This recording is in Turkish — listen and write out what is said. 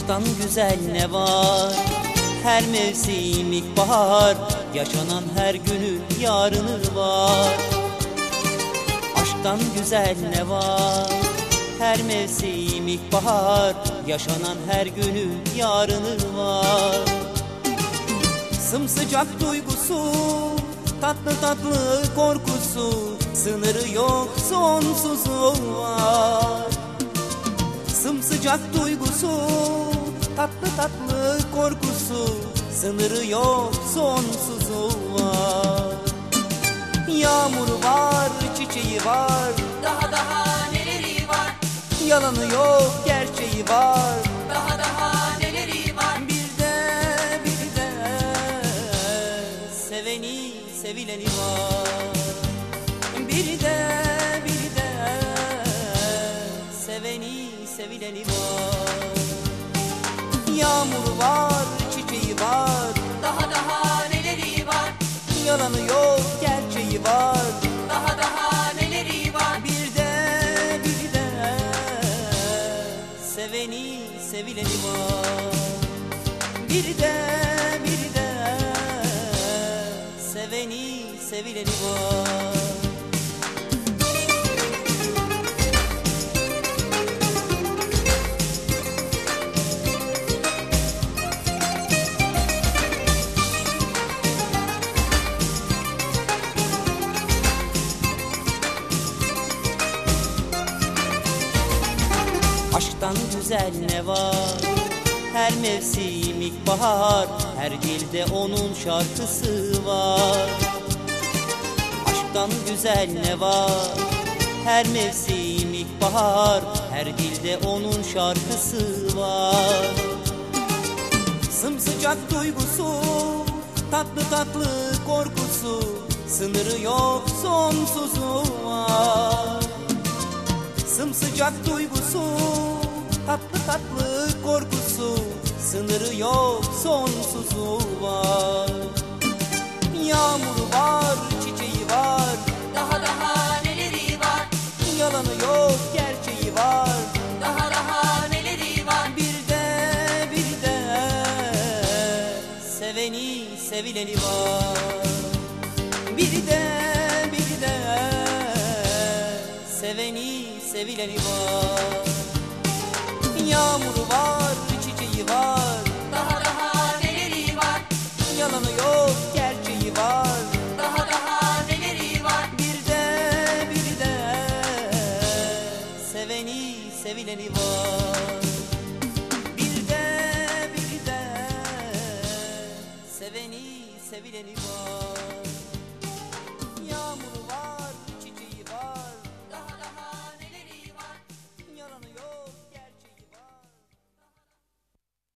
Aşktan güzel ne var? Her mevsim ilkbahar, yaşanan her günün yarını var. Aşktan güzel ne var? Her mevsim ilkbahar, yaşanan her günün yarını var. Sımsıcak duygusu, tatlı tatlı korkusu, sınırı yok sonsuzu var. Sımsıcak duygusu, tatlı tatlı korkusu, sınırı yok sonsuzu var. Yağmuru var, çiçeği var, Daha neleri var? yalanı yok, gerçeği var. Daha neleri var? Bir de seveni, sevileni var. Bir de seveni, sevileni var. Yağmuru var, çiçeği var, Daha neleri var? yalanı yok, gerçeği var. Daha neleri var? Bir de seveni, sevileni var. Bir de seveni, sevileni var. Aşktan güzel ne var? Her mevsim ilkbahar, her cilde onun şarkısı var. Aşktan güzel ne var? Her mevsim ilkbahar, her dilde onun şarkısı var. Sımsıcak duygusu, tatlı tatlı korkusu, sınırı yok sonsuzu var. Sımsıcak duygusu, tatlı tatlı korkusu, sınırı yok sonsuzu var. Yağmuru var, çiçeği var, Daha neleri var? yalanı yok, gerçeği var. Daha neleri var? Bir de seveni, sevileni var. Bir de seveni, sevileni var. Yağmuru var, çiçeği var, Daha neleri var? yalanı yok, gerçeği var. Daha neleri var? Bir de seveni, sevileni var. Bir de seveni, sevileni var.